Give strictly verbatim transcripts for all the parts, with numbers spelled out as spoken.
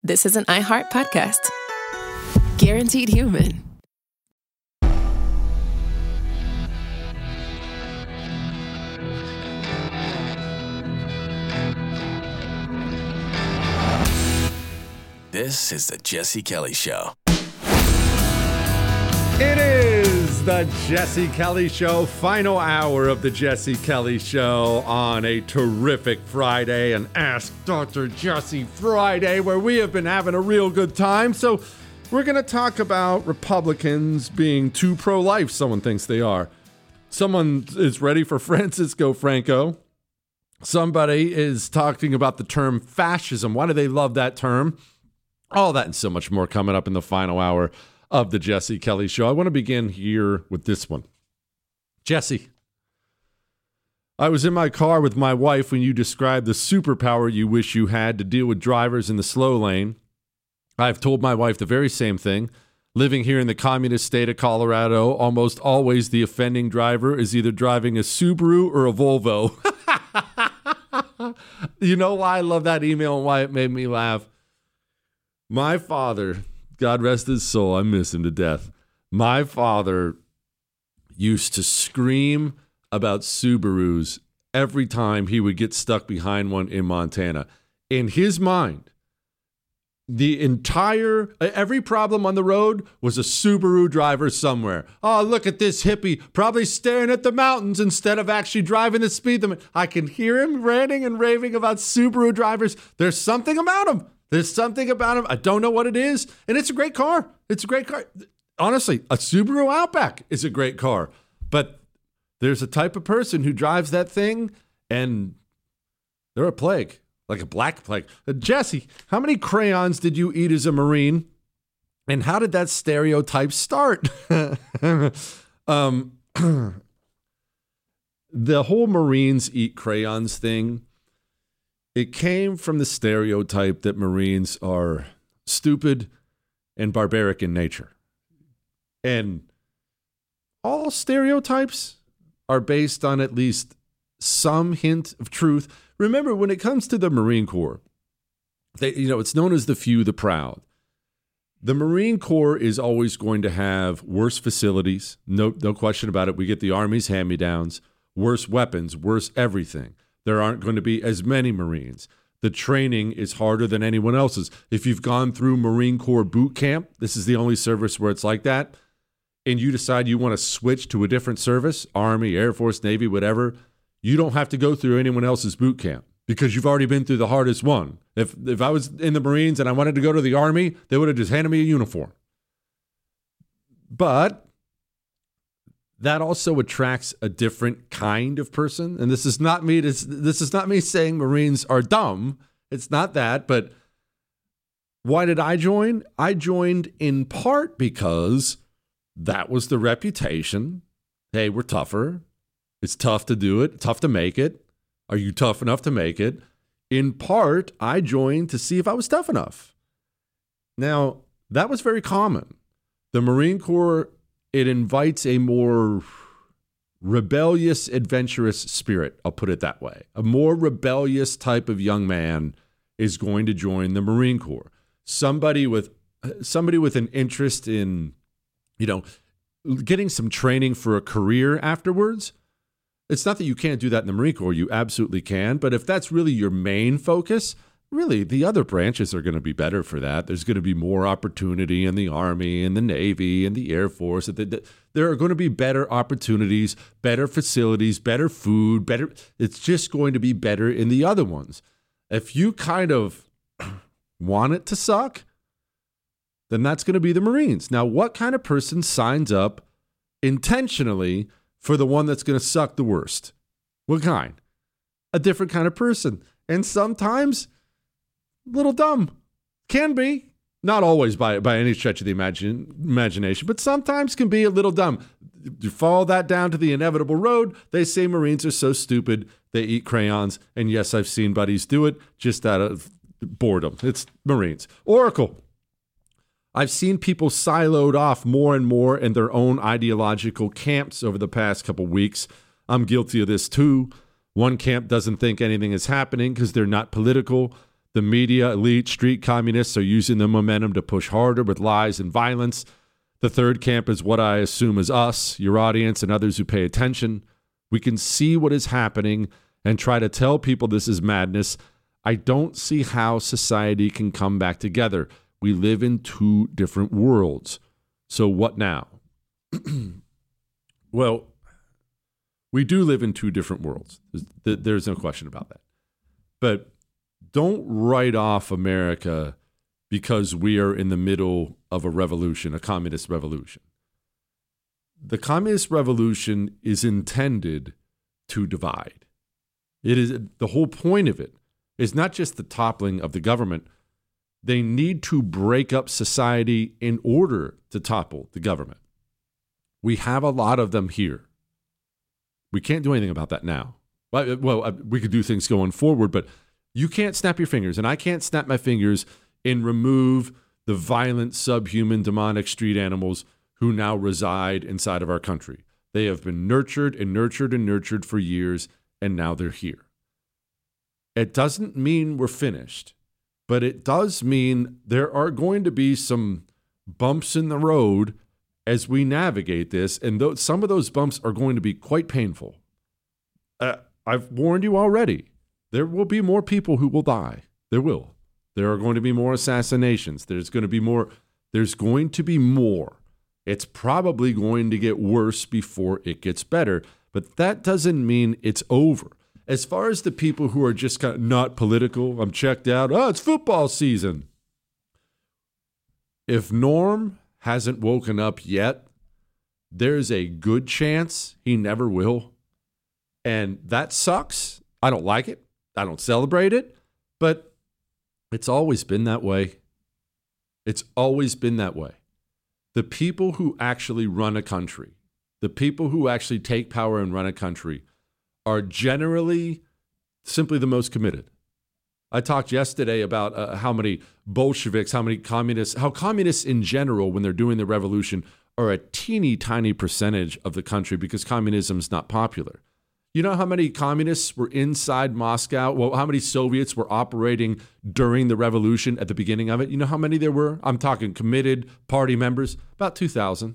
this is an iHeart podcast. Guaranteed Human. This is the Jesse Kelly Show. It is the Jesse Kelly Show, final hour of the Jesse Kelly Show on a terrific Friday, an Ask Doctor Jesse Friday, where we have been having a real good time. So we're going to talk about Republicans being too pro-life. Someone thinks they are. Someone is ready for Francisco Franco. Somebody is talking about the term fascism. Why do they love that term? All that and so much more coming up in the final hour of the Jesse Kelly Show. I want to begin here with this one. Jesse, I was in my car with my wife when you described the superpower you wish you had to deal with drivers in the slow lane. I've told my wife the very same thing. Living here in the communist state of Colorado, almost always the offending driver is either driving a Subaru or a Volvo. You know why I love that email and why it made me laugh? My father, God rest his soul, I miss him to death. My father used to scream about Subarus every time he would get stuck behind one in Montana. In his mind, the entire, every problem on the road was a Subaru driver somewhere. Oh, look at this hippie, probably staring at the mountains instead of actually driving the speed limit. I can hear him ranting and raving about Subaru drivers. There's something about him. There's something about him. I don't know what it is. And it's a great car. It's a great car. Honestly, a Subaru Outback is a great car. But there's a type of person who drives that thing and they're a plague, like a black plague. Uh, Jesse, how many crayons did you eat as a Marine? And how did that stereotype start? um, the whole Marines eat crayons thing, it came from the stereotype that Marines are stupid and barbaric in nature. And all stereotypes are based on at least some hint of truth. Remember, when it comes to the Marine Corps, they, you know, it's known as the few, the proud. The Marine Corps is always going to have worse facilities. No, no question about it. We get the Army's hand-me-downs, worse weapons, worse everything. There aren't going to be as many Marines. The training is harder than anyone else's. If you've gone through Marine Corps boot camp, this is the only service where it's like that, and you decide you want to switch to a different service, Army, Air Force, Navy, whatever, you don't have to go through anyone else's boot camp because you've already been through the hardest one. If if I was in the Marines and I wanted to go to the Army, they would have just handed me a uniform. But that also attracts a different kind of person. And this is not me, this, this is not me saying Marines are dumb. It's not that. But why did I join? I joined in part because that was the reputation. Hey, we're tougher. It's tough to do it, tough to make it. Are you tough enough to make it? In part, I joined to see if I was tough enough. Now, that was very common. The Marine Corps, it invites a more rebellious, adventurous spirit. I'll put it that way. A more rebellious type of young man is going to join the Marine Corps. Somebody with somebody with an interest in, you know, getting some training for a career afterwards. It's not that you can't do that in the Marine Corps. You absolutely can. But if that's really your main focus, really, the other branches are going to be better for that. There's going to be more opportunity in the Army and the Navy and the Air Force. There are going to be better opportunities, better facilities, better food, better. It's just going to be better in the other ones. If you kind of want it to suck, then that's going to be the Marines. Now, what kind of person signs up intentionally for the one that's going to suck the worst? What kind? A different kind of person. And sometimes a little dumb. Can be. Not always by by any stretch of the imagine, imagination, but sometimes can be a little dumb. You follow that down to the inevitable road. They say Marines are so stupid, they eat crayons. And yes, I've seen buddies do it just out of boredom. It's Marines. Oracle. I've seen people siloed off more and more in their own ideological camps over the past couple weeks. I'm guilty of this too. One camp doesn't think anything is happening because they're not political. The media, elite, street communists are using the momentum to push harder with lies and violence. The third camp is what I assume is us, your audience, and others who pay attention. We can see what is happening and try to tell people this is madness. I don't see how society can come back together. We live in two different worlds. So what now? Well, we do live in two different worlds. There's, there's no question about that. But don't write off America because we are in the middle of a revolution, a communist revolution. The communist revolution is intended to divide. It is the whole point of it is not just the toppling of the government. They need to break up society in order to topple the government. We have a lot of them here. We can't do anything about that now. Well, we could do things going forward, but you can't snap your fingers, and I can't snap my fingers and remove the violent, subhuman, demonic street animals who now reside inside of our country. They have been nurtured and nurtured and nurtured for years, and now they're here. It doesn't mean we're finished, but it does mean there are going to be some bumps in the road as we navigate this, and th- some of those bumps are going to be quite painful. Uh, I've warned you already. There will be more people who will die. There will. There are going to be more assassinations. There's going to be more. There's going to be more. It's probably going to get worse before it gets better, but that doesn't mean it's over. As far as the people who are just kind of not political, I'm checked out. Oh, it's football season. If Norm hasn't woken up yet, there's a good chance he never will. And that sucks. I don't like it. I don't celebrate it, but it's always been that way. It's always been that way. The people who actually run a country, the people who actually take power and run a country are generally simply the most committed. I talked yesterday about uh, how many Bolsheviks, how many communists, how communists in general, when they're doing the revolution, are a teeny tiny percentage of the country because communism is not popular. You know how many communists were inside Moscow? Well, how many Soviets were operating during the revolution at the beginning of it? You know how many there were? I'm talking committed party members. About two thousand.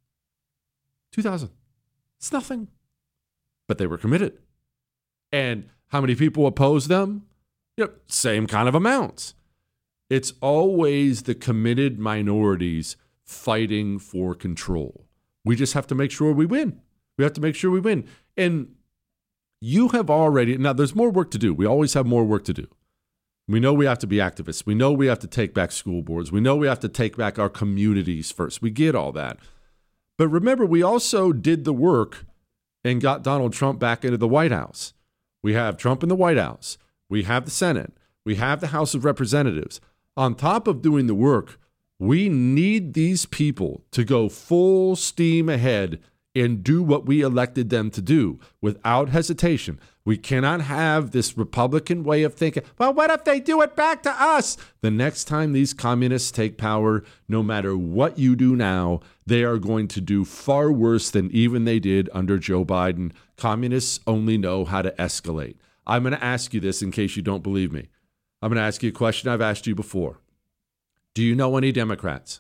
two thousand. It's nothing. But they were committed. And how many people opposed them? Yep, same kind of amounts. It's always the committed minorities fighting for control. We just have to make sure we win. We have to make sure we win. And you have already, now there's more work to do. We always have more work to do. We know we have to be activists. We know we have to take back school boards. We know we have to take back our communities first. We get all that. But remember, we also did the work and got Donald Trump back into the White House. We have Trump in the White House. We have the Senate. We have the House of Representatives. On top of doing the work, we need these people to go full steam ahead and do what we elected them to do without hesitation. We cannot have this Republican way of thinking, well, what if they do it back to us? The next time these communists take power, no matter what you do now, they are going to do far worse than even they did under Joe Biden. Communists only know how to escalate. I'm going to ask you this in case you don't believe me. I'm going to ask you a question I've asked you before. Do you know any Democrats?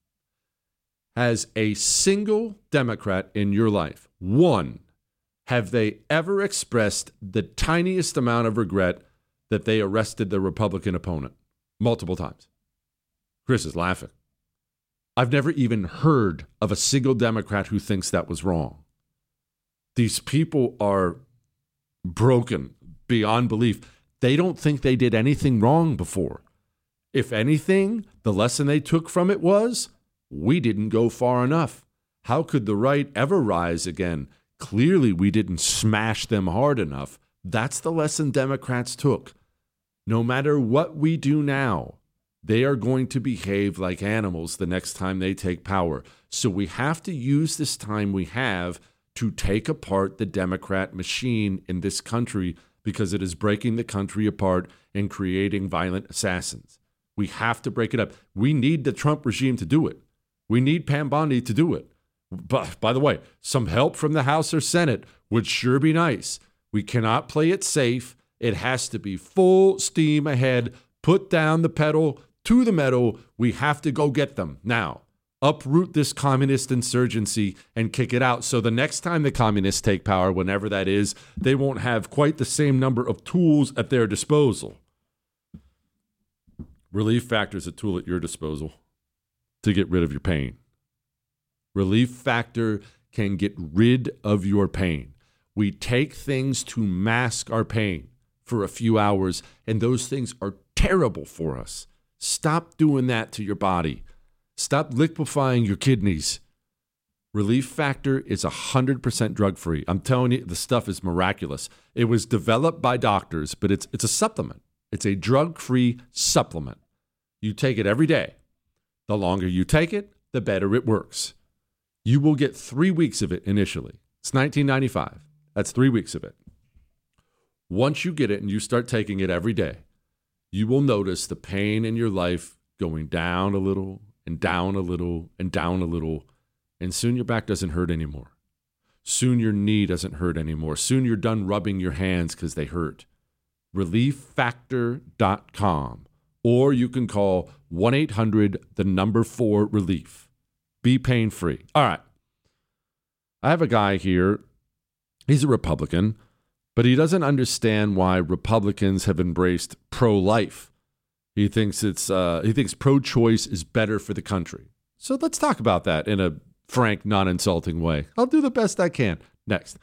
Has a single Democrat in your life, one, have they ever expressed the tiniest amount of regret that they arrested their Republican opponent multiple times? Chris is laughing. I've never even heard of a single Democrat who thinks that was wrong. These people are broken beyond belief. They don't think they did anything wrong before. If anything, the lesson they took from it was, we didn't go far enough. How could the right ever rise again? Clearly, we didn't smash them hard enough. That's the lesson Democrats took. No matter what we do now, they are going to behave like animals the next time they take power. So we have to use this time we have to take apart the Democrat machine in this country because it is breaking the country apart and creating violent assassins. We have to break it up. We need the Trump regime to do it. We need Pam Bondi to do it. But by the way, some help from the House or Senate would sure be nice. We cannot play it safe. It has to be full steam ahead, Put down the pedal to the metal. We have to go get them now. Uproot this communist insurgency and kick it out. So the next time the communists take power, whenever that is, they won't have quite the same number of tools at their disposal. Relief Factor is a tool at your disposal to get rid of your pain. Relief Factor can get rid of your pain. We take things to mask our pain for a few hours, and those things are terrible for us. Stop doing that to your body. Stop liquefying your kidneys. Relief Factor is one hundred percent drug-free. I'm telling you, the stuff is miraculous. It was developed by doctors, but it's it's a supplement. It's a drug-free supplement. You take it every day. The longer you take it, the better it works. You will get three weeks of it initially. It's nineteen ninety-five. That's three weeks of it. Once you get it and you start taking it every day, you will notice the pain in your life going down a little and down a little and down a little, and soon your back doesn't hurt anymore. Soon your knee doesn't hurt anymore. Soon you're done rubbing your hands because they hurt. relief factor dot com, or you can call one eight hundred the number four relief. Be pain-free. All right. I have a guy here. He's a Republican, but he doesn't understand why Republicans have embraced pro-life. He thinks it's uh, he thinks pro-choice is better for the country. So let's talk about that in a frank, non-insulting way. I'll do the best I can. Next.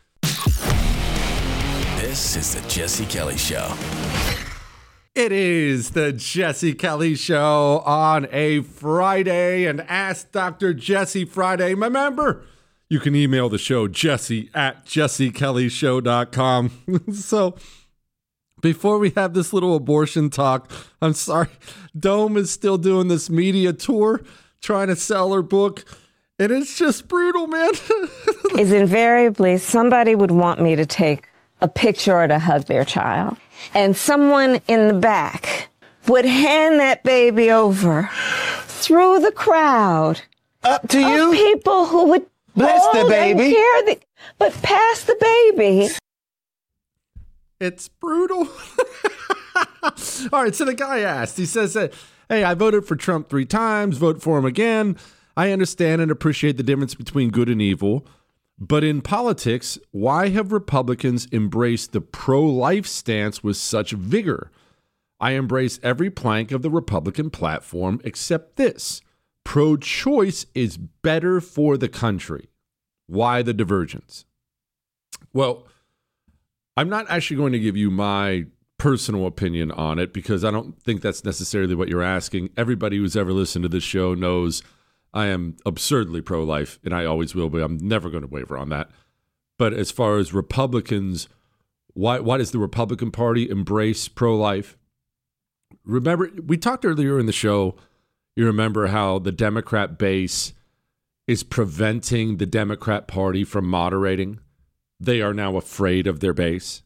This is the Jesse Kelly Show. It is the Jesse Kelly Show on a Friday, and Ask Doctor Jesse Friday. Remember, you can email the show, jesse at jesse kelly show dot com. So before we have this little abortion talk, I'm sorry, Dome is still doing this media tour, trying to sell her book, and it's just brutal, man. Is invariably somebody would want me to take a picture or to hug their child, and someone in the back would hand that baby over through the crowd up to of you, people who would bless the hold baby, and care the, but pass the baby. It's brutal. All right, so the guy asked, he says, that, hey, I voted for Trump three times, vote for him again. I understand and appreciate the difference between good and evil. But in politics, why have Republicans embraced the pro-life stance with such vigor? I embrace every plank of the Republican platform except this. Pro-choice is better for the country. Why the divergence? Well, I'm not actually going to give you my personal opinion on it because I don't think that's necessarily what you're asking. Everybody who's ever listened to this show knows I am absurdly pro-life, and I always will be. I'm never going to waver on that. But as far as Republicans, why, why does the Republican Party embrace pro-life? Remember, we talked earlier in the show, you remember how the Democrat base is preventing the Democrat Party from moderating. They are now afraid of their base.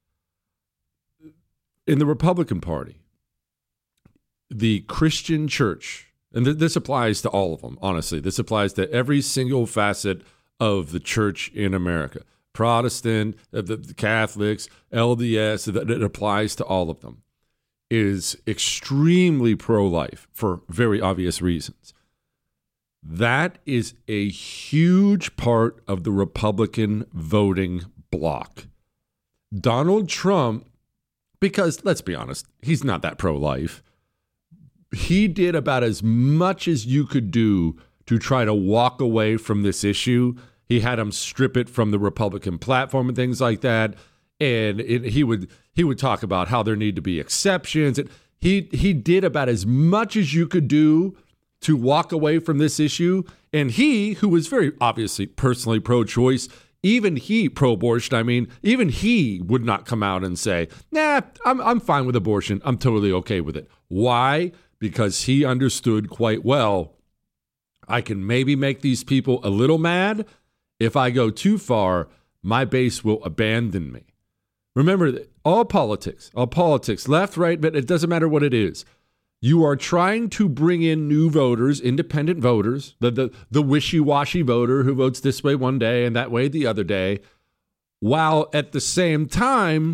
In the Republican Party, the Christian church, and th- this applies to all of them, honestly. This applies to every single facet of the church in America. Protestant, the, the Catholics, L D S, it, it applies to all of them, is extremely pro-life for very obvious reasons. That is a huge part of the Republican voting bloc. Donald Trump, because let's be honest, he's not that pro-life. He did about as much as you could do to try to walk away from this issue. He had him strip it from the Republican platform and things like that. And it, he would he would talk about how there need to be exceptions. And he he did about as much as you could do to walk away from this issue. And he, who was very obviously personally pro-choice, even he pro-abortion, I mean, even he would not come out and say, nah, I'm I'm fine with abortion. I'm totally okay with it. Why? Because he understood quite well, I can maybe make these people a little mad. If I go too far, my base will abandon me. Remember, all politics, all politics, left, right, but it doesn't matter what it is. You are trying to bring in new voters, independent voters, the, the, the wishy-washy voter who votes this way one day and that way the other day, while at the same time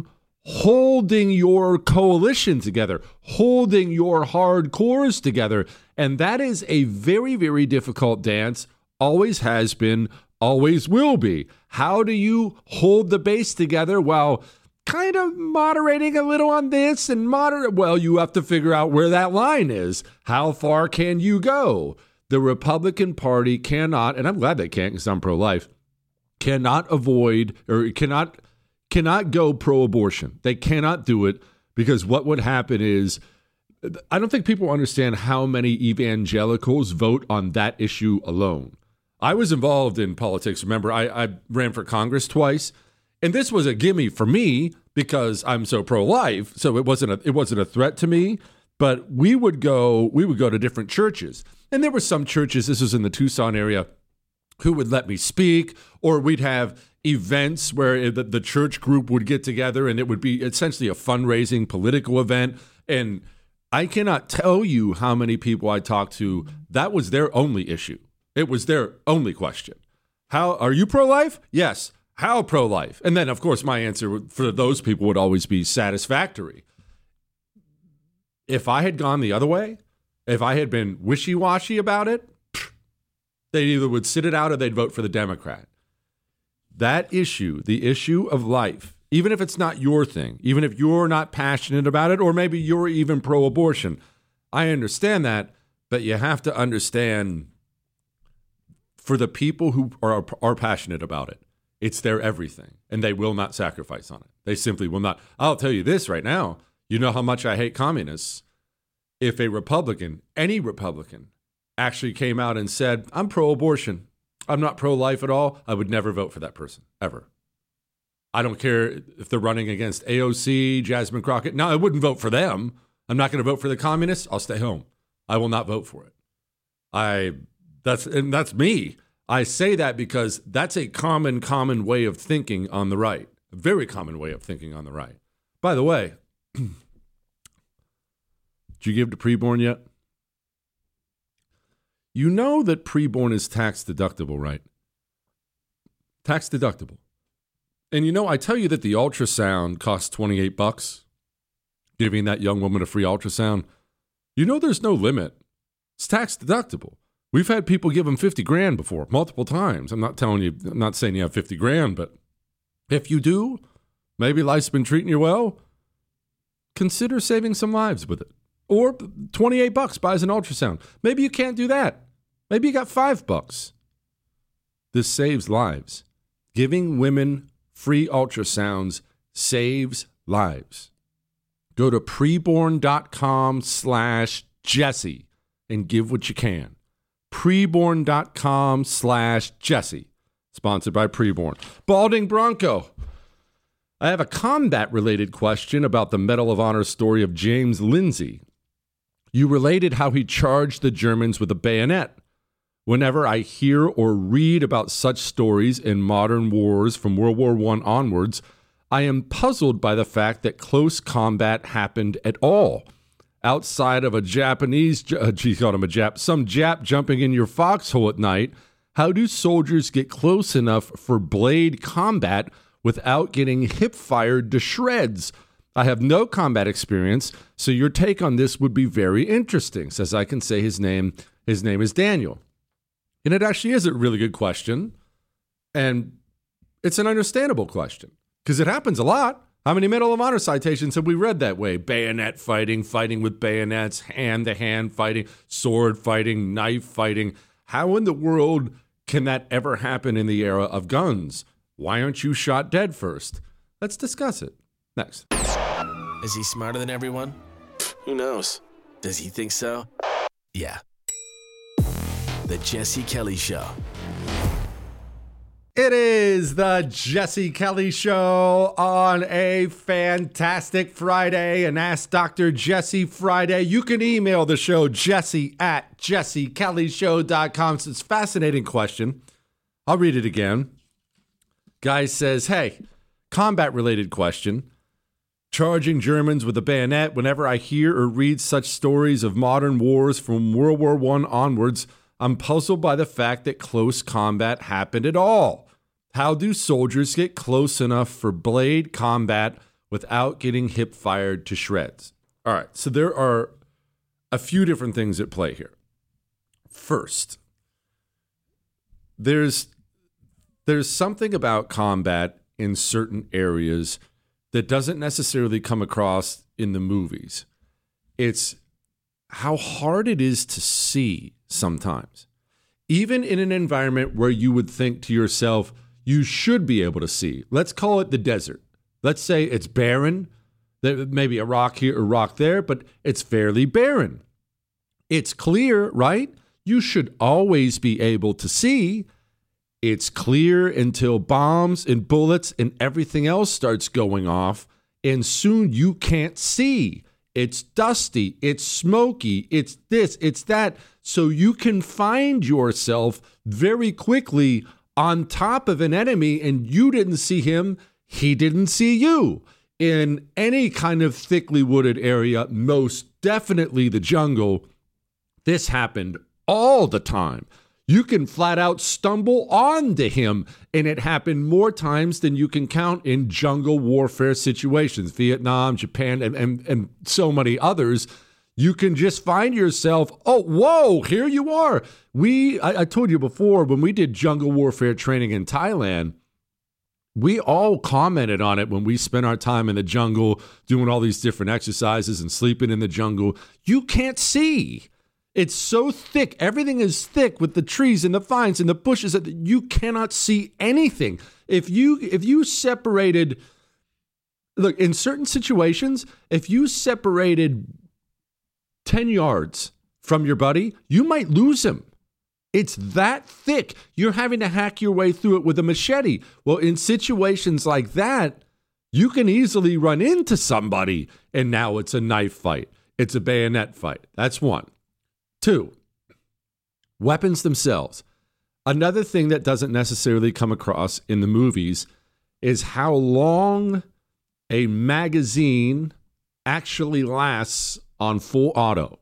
holding your coalition together, holding your hardcores together. And that is a very, very difficult dance, always has been, always will be. How do you hold the base together while kind of moderating a little on this and moderate? Well, you have to figure out where that line is. How far can you go? The Republican Party cannot, and I'm glad they can't because I'm pro-life, cannot avoid or cannot cannot go pro-abortion. They cannot do it because what would happen is, I don't think people understand how many evangelicals vote on that issue alone. I was involved in politics. Remember, I, I ran for Congress twice, and this was a gimme for me because I'm so pro-life. So it wasn't a, it wasn't a threat to me. But we would go we would go to different churches, and there were some churches. This was in the Tucson area, who would let me speak, or we'd have events where the, the church group would get together, and it would be essentially a fundraising political event. And I cannot tell you how many people I talked to, that was their only issue. It was their only question. How are you pro-life? Yes. How pro-life? And then, of course, my answer for those people would always be satisfactory. If I had gone the other way, if I had been wishy-washy about it, they either would sit it out or they'd vote for the Democrat. That issue, the issue of life, even if it's not your thing, even if you're not passionate about it, or maybe you're even pro-abortion, I understand that, but you have to understand, for the people who are, are passionate about it, it's their everything, and they will not sacrifice on it. They simply will not. I'll tell you this right now. You know how much I hate communists. If a Republican, any Republican, actually came out and said, I'm pro-abortion, I'm not pro-life at all, I would never vote for that person, ever. I don't care if they're running against A O C, Jasmine Crockett. No, I wouldn't vote for them. I'm not going to vote for the communists. I'll stay home. I will not vote for it. I that's and that's me. I say that because that's a common, common way of thinking on the right. A very common way of thinking on the right. By the way, did you give to preborn yet? You know that preborn is tax deductible, right? Tax deductible. And you know, I tell you that the ultrasound costs twenty-eight bucks, giving that young woman a free ultrasound. You know there's no limit. It's tax deductible. We've had people give them fifty grand before, multiple times. I'm not telling you, I'm not saying you have fifty grand, but if you do, maybe life's been treating you well, consider saving some lives with it. Or twenty-eight bucks buys an ultrasound. Maybe you can't do that. Maybe you got five bucks. This saves lives. Giving women free ultrasounds saves lives. Go to preborn.com slash Jesse and give what you can. Preborn.com slash Jesse. Sponsored by Preborn. Balding Bronco. I have a combat-related question about the Medal of Honor story of James Lindsay. You related how he charged the Germans with a bayonet. Whenever I hear or read about such stories in modern wars from World War One onwards, I am puzzled by the fact that close combat happened at all. Outside of a Japanese, uh, geez, called him a Jap, some Jap jumping in your foxhole at night, how do soldiers get close enough for blade combat without getting hip-fired to shreds? I have no combat experience, so your take on this would be very interesting. Says I can say his name. His name is Daniel. And it actually is a really good question. And it's an understandable question because it happens a lot. How many Medal of Honor citations have we read that way? Bayonet fighting, fighting with bayonets, hand-to-hand fighting, sword fighting, knife fighting. How in the world can that ever happen in the era of guns? Why aren't you shot dead first? Let's discuss it. Next. Is he smarter than everyone? Who knows? Does he think so? Yeah. The Jesse Kelly Show. It is the Jesse Kelly Show on a fantastic Friday, an Ask Doctor Jesse Friday. You can email the show, jesse at jesse kelly show dot com. It's a fascinating question. I'll read it again. Guy says, hey, combat-related question. Charging Germans with a bayonet. Whenever I hear or read such stories of modern wars from World War One onwards, I'm puzzled by the fact that close combat happened at all. How do soldiers get close enough for blade combat without getting hip fired to shreds. All right, so there are a few different things at play here. First, there's there's something about combat in certain areas that doesn't necessarily come across in the movies. It's how hard it is to see sometimes. Even in an environment where you would think to yourself, you should be able to see. Let's call it the desert. Let's say it's barren. There may be a rock here, a rock there, but it's fairly barren. It's clear, right? You should always be able to see. It's clear until bombs and bullets and everything else starts going off, and soon you can't see. It's dusty, it's smoky, it's this, it's that. So you can find yourself very quickly on top of an enemy, and you didn't see him, he didn't see you. In any kind of thickly wooded area, most definitely the jungle, this happened all the time. You can flat out stumble onto him, and it happened more times than you can count in jungle warfare situations. Vietnam, Japan, and, and, and so many others. You can just find yourself, oh, whoa, here you are. We, I, I told you before, when we did jungle warfare training in Thailand, we all commented on it when we spent our time in the jungle doing all these different exercises and sleeping in the jungle. You can't see. It's so thick. Everything is thick with the trees and the vines and the bushes that you cannot see anything. If you if you separated, look, in certain situations, if you separated ten yards from your buddy, you might lose him. It's that thick. You're having to hack your way through it with a machete. Well, in situations like that, you can easily run into somebody, and now it's a knife fight. It's a bayonet fight. That's one. Two, weapons themselves. Another thing that doesn't necessarily come across in the movies is how long a magazine actually lasts on full auto.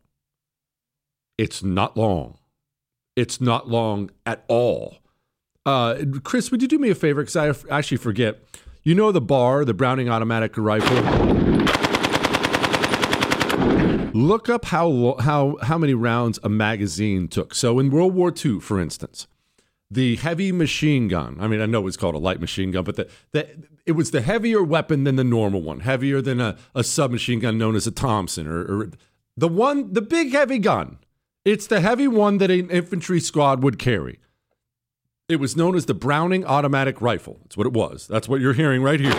It's not long. It's not long at all. Uh, Chris, would you do me a favor? Because I f- actually forget. You know the B A R, the Browning Automatic Rifle? Look up how how how many rounds a magazine took. So in World War Two, for instance, the heavy machine gun. I mean, I know it's called a light machine gun, but the, the it was the heavier weapon than the normal one, heavier than a, a submachine gun known as a Thompson, or, or the one, the big heavy gun. It's the heavy one that an infantry squad would carry. It was known as the Browning Automatic Rifle. That's what it was. That's what you're hearing right here.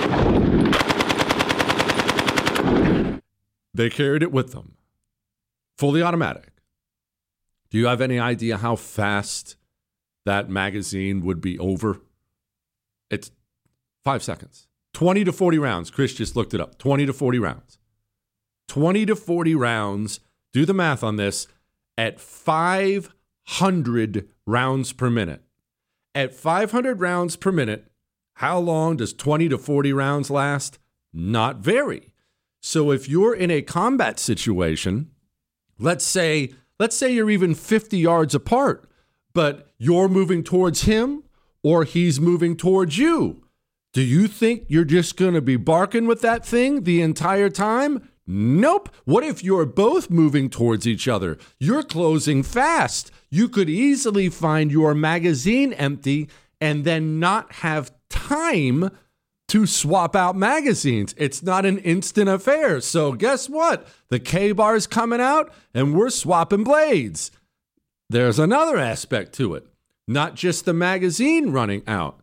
They carried it with them. Fully automatic. Do you have any idea how fast that magazine would be over? It's five seconds. twenty to forty rounds. Chris just looked it up. twenty to forty rounds. twenty to forty rounds. Do the math on this. At five hundred rounds per minute. At five hundred rounds per minute, how long does twenty to forty rounds last? Not very. So if you're in a combat situation, let's say, let's say you're even fifty yards apart, but you're moving towards him or he's moving towards you. Do you think you're just going to be barking with that thing the entire time? Nope. What if you're both moving towards each other? You're closing fast. You could easily find your magazine empty and then not have time to swap out magazines. It's not an instant affair. So guess what? The K-bar's coming out and we're swapping blades. There's another aspect to it. Not just the magazine running out.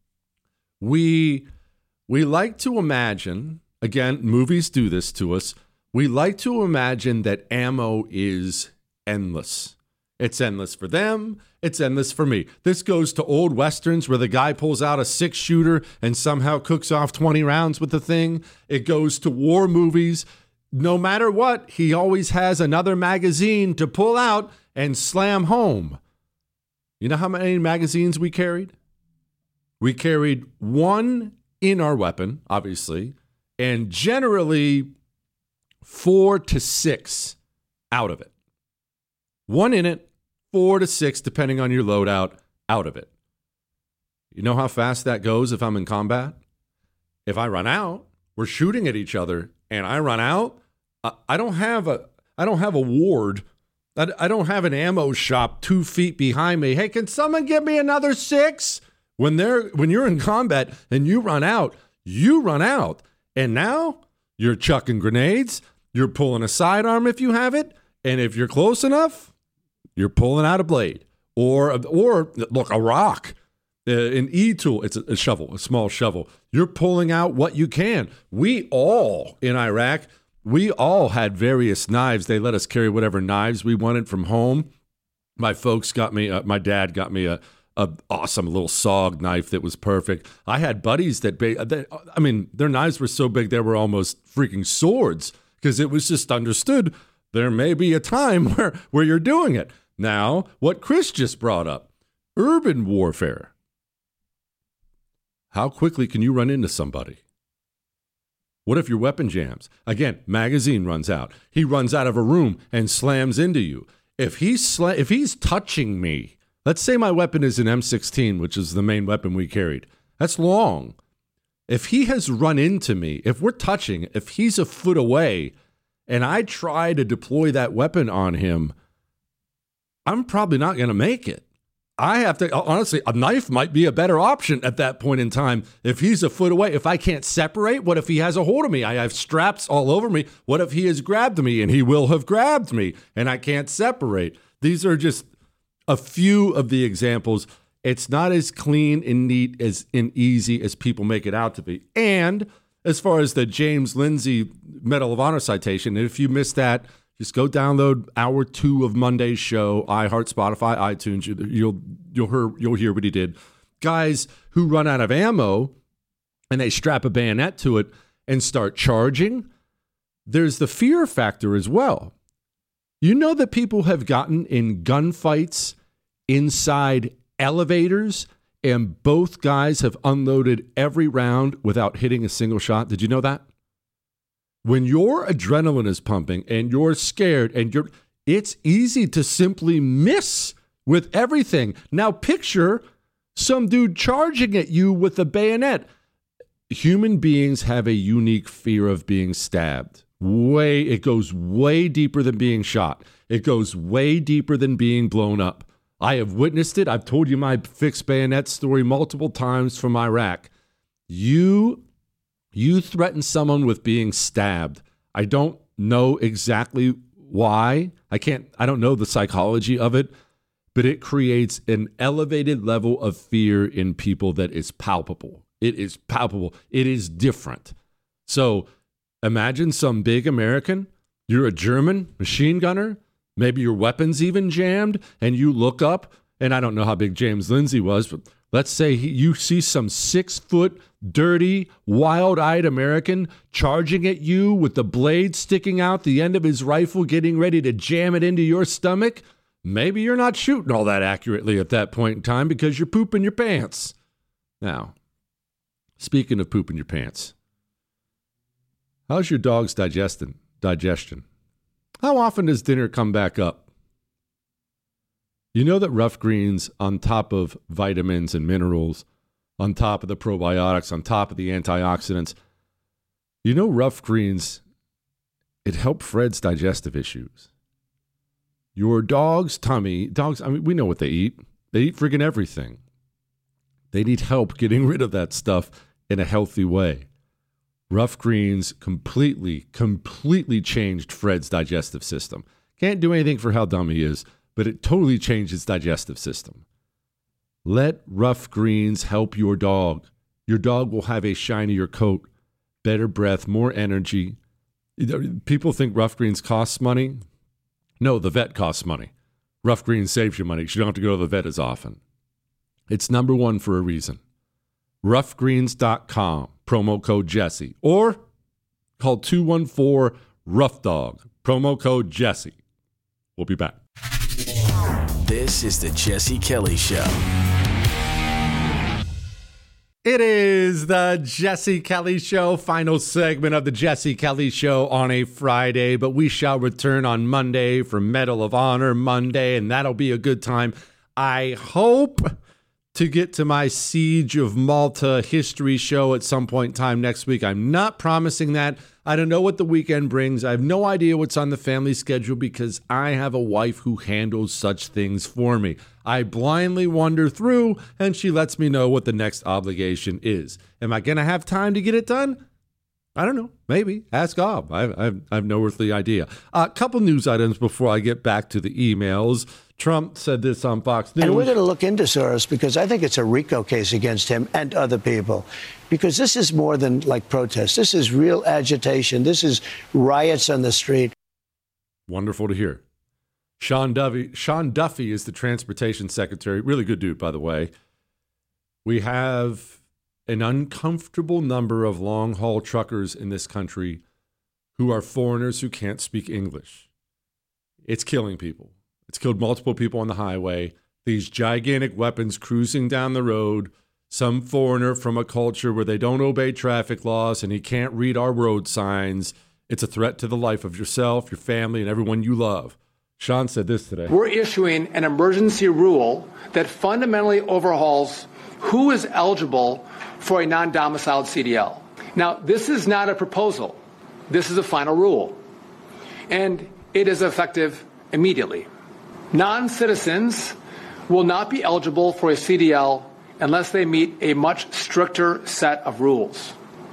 We we like to imagine, again, movies do this to us. We like to imagine that ammo is endless. It's endless for them. It's endless for me. This goes to old Westerns where the guy pulls out a six shooter and somehow cooks off twenty rounds with the thing. It goes to war movies. No matter what, he always has another magazine to pull out and slam home. You know how many magazines we carried? We carried one in our weapon, obviously, and generally four to six out of it. One in it, four to six, depending on your loadout, out of it. You know how fast that goes if I'm in combat? If I run out, we're shooting at each other and I run out, I, I don't have a I don't have a ward. I, I don't have an ammo shop two feet behind me. Hey, can someone give me another six? When they're when you're in combat and you run out, you run out. And now you're chucking grenades. You're pulling a sidearm if you have it. And if you're close enough, you're pulling out a blade or, or look, a rock, uh, an E-tool. It's a, a shovel, a small shovel. You're pulling out what you can. We all in Iraq, we all had various knives. They let us carry whatever knives we wanted from home. My folks got me, uh, my dad got me a, a awesome little SOG knife that was perfect. I had buddies that, ba- they, I mean, their knives were so big they were almost freaking swords because it was just understood there may be a time where, where you're doing it. Now, what Chris just brought up, urban warfare. How quickly can you run into somebody? What if your weapon jams? Again, magazine runs out. He runs out of a room and slams into you. If he's sla- if he's touching me, let's say my weapon is an M sixteen, which is the main weapon we carried. That's long. If he has run into me, if we're touching, if he's a foot away, and I try to deploy that weapon on him, I'm probably not going to make it. I have to, honestly, a knife might be a better option at that point in time. If he's a foot away, if I can't separate, what if he has a hold of me? I have straps all over me. What if he has grabbed me? And he will have grabbed me, and I can't separate. These are just a few of the examples. It's not as clean and neat as and easy as people make it out to be. And as far as the James Lindsay Medal of Honor citation, if you missed that, just go download hour two of Monday's show, iHeart, Spotify, iTunes. You'll you'll hear you'll hear what he did. Guys who run out of ammo and they strap a bayonet to it and start charging. There's the fear factor as well. You know that people have gotten in gunfights inside elevators, and both guys have unloaded every round without hitting a single shot. Did you know that? When your adrenaline is pumping and you're scared and you're, it's easy to simply miss with everything. Now picture some dude charging at you with a bayonet. Human beings have a unique fear of being stabbed. Way, it goes way deeper than being shot. It goes way deeper than being blown up. I have witnessed it. I've told you my fixed bayonet story multiple times from Iraq. You You threaten someone with being stabbed. I don't know exactly why. I can't, I don't know the psychology of it, but it creates an elevated level of fear in people that is palpable. It is palpable. It is different. So imagine some big American, you're a German machine gunner, maybe your weapon's even jammed, and you look up, and I don't know how big James Lindsay was, but let's say he, you see some six-foot, dirty, wild-eyed American charging at you with the blade sticking out the end of his rifle, getting ready to jam it into your stomach. Maybe you're not shooting all that accurately at that point in time because you're pooping your pants. Now, speaking of pooping your pants, how's your dog's digestion? Digestion? How often does dinner come back up? You know that Rough Greens, on top of vitamins and minerals, on top of the probiotics, on top of the antioxidants, you know Rough Greens, it helped Fred's digestive issues. Your dog's tummy, dogs, I mean, we know what they eat. They eat friggin' everything. They need help getting rid of that stuff in a healthy way. Rough Greens completely, completely changed Fred's digestive system. Can't do anything for how dumb he is, but it totally changed his digestive system. Let Rough Greens help your dog. Your dog will have a shinier coat, better breath, more energy. People think Rough Greens costs money. No, the vet costs money. Rough Greens saves you money because you don't have to go to the vet as often. It's number one for a reason. rough greens dot com, promo code Jesse, or call two one four, rough dog, promo code Jesse. We'll be back. This is the Jesse Kelly Show. It is the Jesse Kelly Show, final segment of the Jesse Kelly Show on a Friday, but we shall return on Monday for Medal of Honor Monday, and that'll be a good time. I hope to get to my Siege of Malta history show at some point in time next week. I'm not promising that. I don't know what the weekend brings. I have no idea what's on the family schedule because I have a wife who handles such things for me. I blindly wander through and she lets me know what the next obligation is. Am I going to have time to get it done? I don't know. Maybe. Ask Ob. I, I, I have no earthly idea. A uh, couple news items before I get back to the emails. Trump said this on Fox News. And we're going to look into Soros because I think it's a RICO case against him and other people. Because this is more than like protests. This is real agitation. This is riots on the street. Wonderful to hear. Sean Duffy, Sean Duffy is the transportation secretary. Really good dude, by the way. We have an uncomfortable number of long-haul truckers in this country who are foreigners who can't speak English. It's killing people. It's killed multiple people on the highway. These gigantic weapons cruising down the road. Some foreigner from a culture where they don't obey traffic laws and he can't read our road signs. It's a threat to the life of yourself, your family, and everyone you love. Sean said this today. We're issuing an emergency rule that fundamentally overhauls who is eligible for a non-domiciled C D L. Now, this is not a proposal. This is a final rule. And it is effective immediately. Non-citizens will not be eligible for a C D L unless they meet a much stricter set of rules.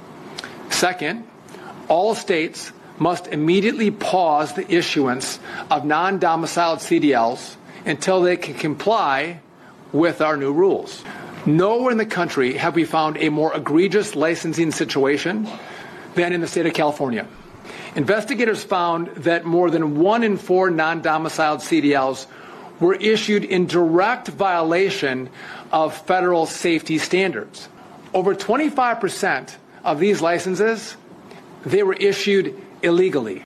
Second, all states must immediately pause the issuance of non-domiciled C D Ls until they can comply with our new rules. Nowhere in the country have we found a more egregious licensing situation than in the state of California. Investigators found that more than one in four non-domiciled C D Ls were issued in direct violation of federal safety standards. Over twenty-five percent of these licenses, they were issued illegally.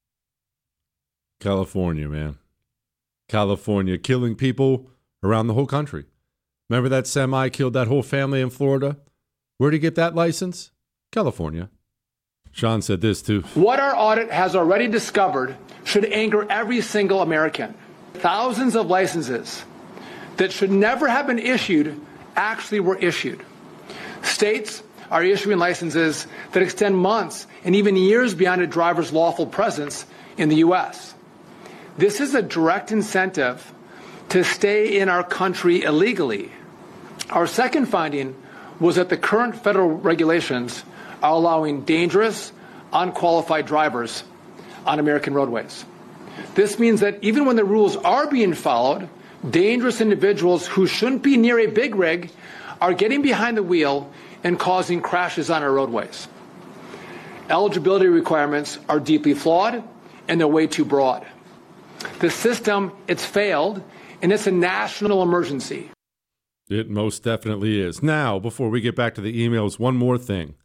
California, man. California killing people around the whole country. Remember that semi killed that whole family in Florida? Where'd he get that license? California. Sean said this too. What our audit has already discovered should anger every single American. Thousands of licenses that should never have been issued actually were issued. States are issuing licenses that extend months and even years beyond a driver's lawful presence in the U S. This is a direct incentive to stay in our country illegally. Our second finding was that the current federal regulations are allowing dangerous, unqualified drivers on American roadways. This means that even when the rules are being followed, dangerous individuals who shouldn't be near a big rig are getting behind the wheel and causing crashes on our roadways. Eligibility requirements are deeply flawed and they're way too broad. The system, it's failed, and it's a national emergency. It most definitely is. Now, before we get back to the emails, one more thing.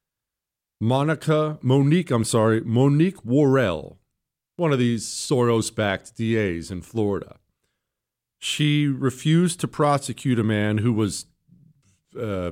Monica, Monique, I'm sorry, Monique Worrell, one of these Soros-backed D As in Florida. She refused to prosecute a man who was uh,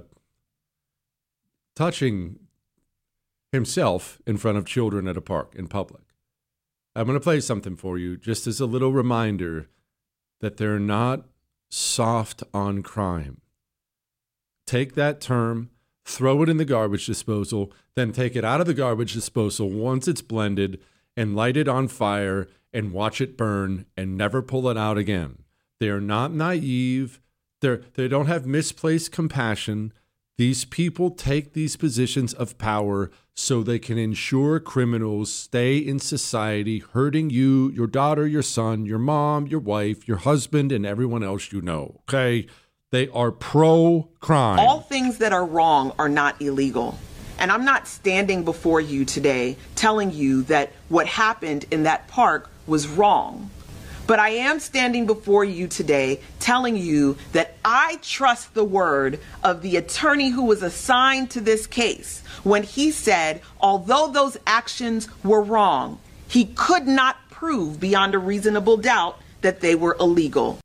touching himself in front of children at a park in public. I'm going to play something for you just as a little reminder that they're not soft on crime. Take that term, throw it in the garbage disposal, then take it out of the garbage disposal once it's blended and light it on fire and watch it burn and never pull it out again. They're not naive. They're, they don't have misplaced compassion. These people take these positions of power so they can ensure criminals stay in society, hurting you, your daughter, your son, your mom, your wife, your husband, and everyone else you know, okay? They are pro-crime. All things that are wrong are not illegal. And I'm not standing before you today telling you that what happened in that park was wrong. But I am standing before you today telling you that I trust the word of the attorney who was assigned to this case when he said, although those actions were wrong, he could not prove beyond a reasonable doubt that they were illegal.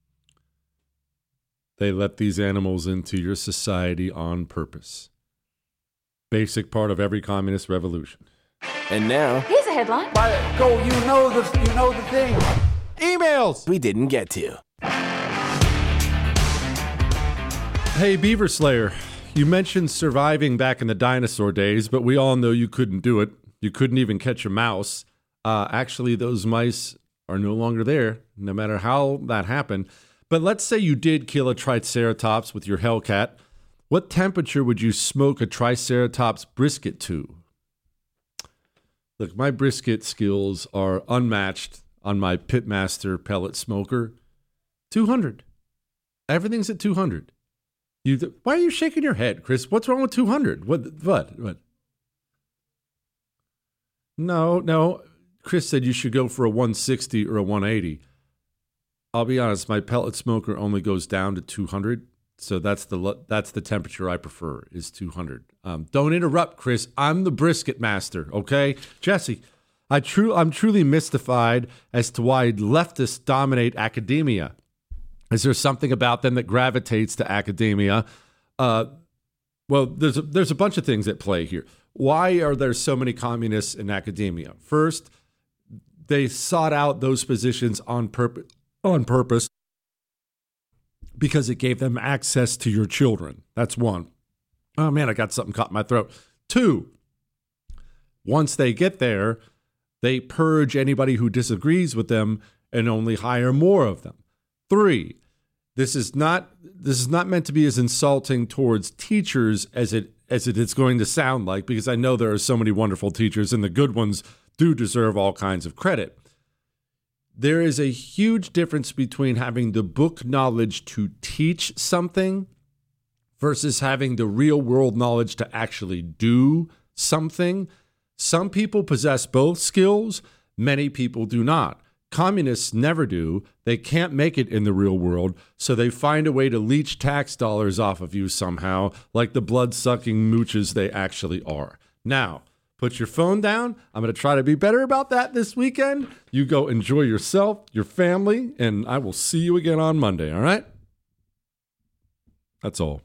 They let these animals into your society on purpose. Basic part of every communist revolution. And now, here's a headline. By go, you know the you know the thing. Emails we didn't get to. Hey, Beaver Slayer, you mentioned surviving back in the dinosaur days, but we all know you couldn't do it. You couldn't even catch a mouse. Uh, actually, those mice are no longer there, no matter how that happened. But let's say you did kill a Triceratops with your Hellcat. What temperature would you smoke a Triceratops brisket to? Look, my brisket skills are unmatched on my Pitmaster pellet smoker. two hundred. Everything's at two hundred. You, why are you shaking your head, Chris? What's wrong with two hundred? What? What? What? No, no. Chris said you should go for a one sixty or a one eighty. I'll be honest, my pellet smoker only goes down to two hundred, so that's the that's the temperature I prefer, is two hundred. Um, don't interrupt, Chris. I'm the brisket master, okay? Jesse, I true I'm truly mystified as to why leftists dominate academia. Is there something about them that gravitates to academia? Uh, well, there's a, there's a bunch of things at play here. Why are there so many communists in academia? First, they sought out those positions on purpose, on purpose because it gave them access to your children. That's one. Oh, man, I got something caught in my throat. Two, once they get there, they purge anybody who disagrees with them and only hire more of them. Three, this is not this is not meant to be as insulting towards teachers as it as it is going to sound like, because I know there are so many wonderful teachers and the good ones do deserve all kinds of credit. There is a huge difference between having the book knowledge to teach something versus having the real world knowledge to actually do something. Some people possess both skills, many people do not. Communists never do. They can't make it in the real world, so they find a way to leech tax dollars off of you somehow, like the blood-sucking mooches they actually are. Now, put your phone down. I'm going to try to be better about that this weekend. You go enjoy yourself, your family, and I will see you again on Monday, all right? That's all.